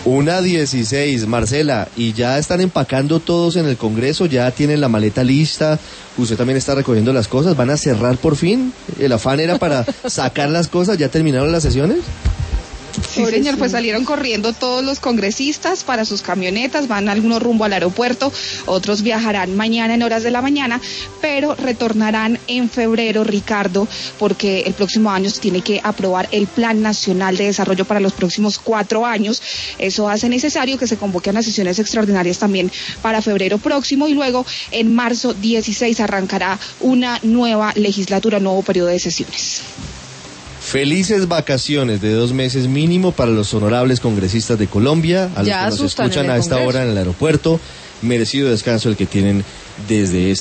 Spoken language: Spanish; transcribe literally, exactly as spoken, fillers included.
Una dieciséis, Marcela, y ya están empacando todos en el Congreso, ya tienen la maleta lista, usted también está recogiendo las cosas, ¿van a cerrar por fin? ¿El afán era para sacar las cosas? ¿Ya terminaron las sesiones? Sí, señor, pues salieron corriendo todos los congresistas para sus camionetas, van algunos rumbo al aeropuerto, otros viajarán mañana en horas de la mañana, pero retornarán en febrero, Ricardo, porque el próximo año se tiene que aprobar el Plan Nacional de Desarrollo para los próximos cuatro años. Eso hace necesario que se convoquen las sesiones extraordinarias también para febrero próximo y luego en marzo dieciséis arrancará una nueva legislatura, un nuevo periodo de sesiones. Felices vacaciones de dos meses mínimo para los honorables congresistas de Colombia, a los Ya que nos asustan escuchan en el a esta Congreso. hora en el aeropuerto. Merecido descanso el que tienen desde este